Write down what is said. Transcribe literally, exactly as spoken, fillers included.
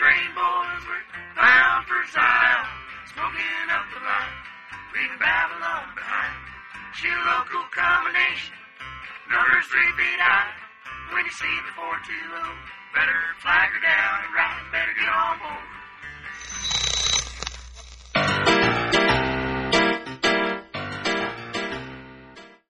train boys were bound for Zion, smoking up the line, leaving Babylon behind. She a local combination, numbers three feet high. When you see the four two oh, better flag her down and ride, better get on